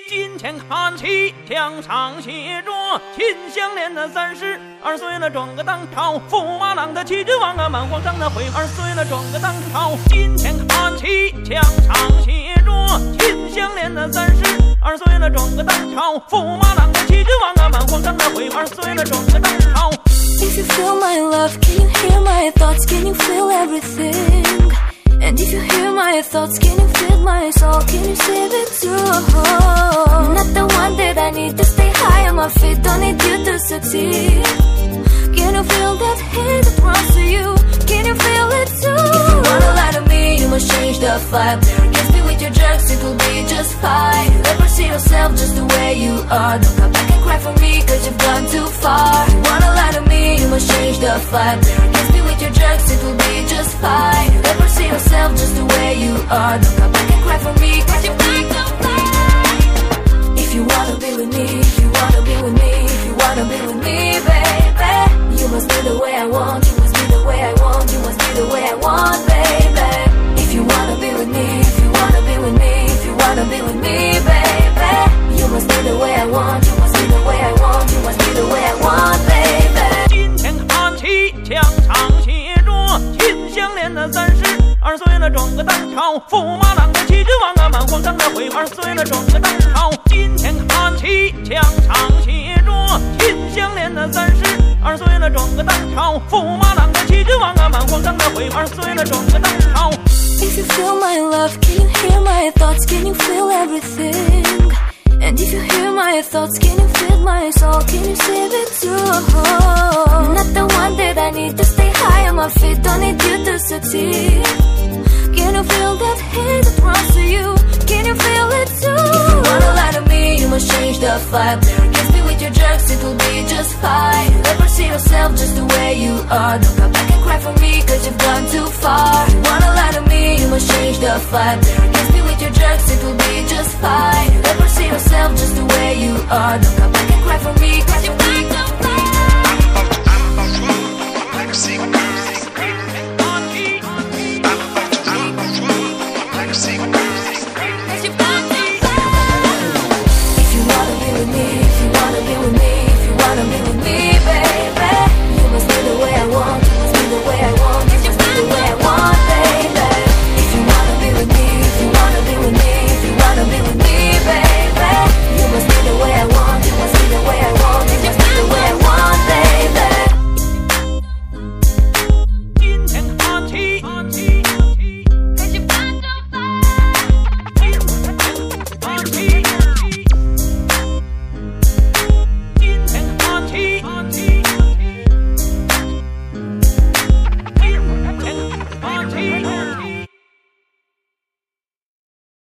金钱看齐，墙上写着秦香莲的32岁了，转个当朝，驸马郎的齐君王啊，满皇上的回2岁了，转个当朝。金钱看齐，墙上写着秦香莲的32岁了，转个当朝，驸马郎的齐君王啊，满皇上的回2岁了，转个当朝。 If you feel my love, can you hear my thoughts? Can you feel everything? And if you hear my thoughts, can you feel my soul? Can you save it too? Not the one that I need to stay high on my feet. Don't need you to succeed. Can you feel that hate that runs to you? Can you feel it too? If you wanna lie to me, you must change the vibe. There against me with your jerks, it will be just fine. Never see yourself just the way you are. Don't come back and cry for me, cause you've gone too far. If you wanna lie to me, you must change the vibe. There against me with your jerks, it will be just fine. Never see yourself just the way you are. Don't come back and cry for me, cause you've gone too far. If you wanna be with me, if you wanna be with me, if you wanna be with me, baby, you must be the way I want, you must be the way I want, you must be the way I want, baby. If you wanna be with me, if you wanna be with me, if you wanna be with me, baby, you must be the way I want, you must be the way I want, you must be the way I want, baby. 金钱看齐，墙上写着秦香莲的32岁了，转个当朝，驸马郎的齐君王啊，满皇上的回2岁了，转个当朝。金钱看齐，墙上写着秦香莲的32岁了，转个当朝，驸马郎的齐君王啊，满皇上的回2岁了，转个当朝。 If you feel my love, can you hear my thoughts? Can you feel everything? And if you hear my thoughts, can you feel my soul? Can you save it too? Not the one that I need to stay high on my feet. Don't need you to succeed. Can you feel that hate that runs to you? Can you feel it too? If you wanna lie to me, you must change the vibe. There against me with your jerks, it will be just fine. Never see yourself just the way you are. Don't come back and cry for me, cause you've gone too far. If you wanna lie to me, you must change the vibe. There against me